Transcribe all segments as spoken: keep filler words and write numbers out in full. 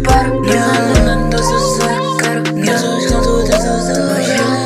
paro. Yeah, não tô sossego, quero que eu sou junto de Suzano.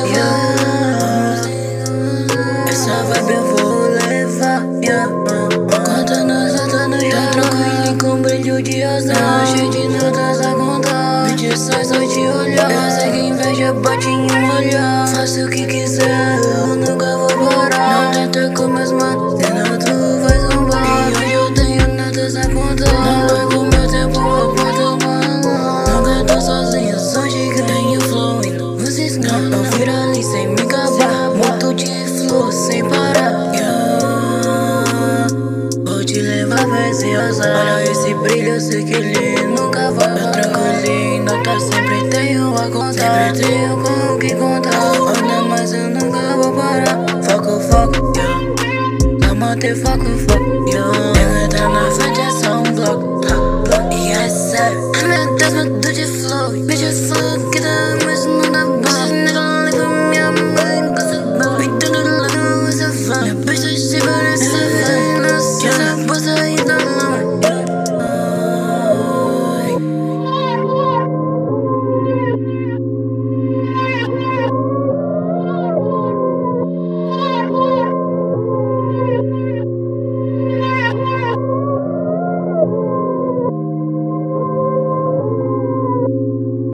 Essa vibe eu vou levar, yeah. Quando nós andando já tranquilo com brilho de azar, cheio de notas a contar, medições só de olhar. Eu sei que inveja bate em um olhar. Faço o que quiser, eu nunca vou parar. Não tenta com meus manos, senão tu vai zombar. E hoje eu tenho notas a contar. Não perco meu tempo, eu boto uma. Nunca tô sozinho, sou gigante. Tenho flow e não vos escano. Não vira ali sem me acabar. Muito de flow sem parar, yeah. Vou te levar pra esse azar. Olha esse brilho, eu sei que ele nunca vai parar. Eu tranquilinho, nota sempre tenho a contar. Sempre tenho com o que contar. Olha, mas eu nunca vou parar. Foco, foco, yeah. Só manter foco, foco, yeah. Quem entrar na frente é só um bloco, bloco, yes sir. Ai meu Deus, meu Deus de flow. Bitch, flow que dá, mas não dá.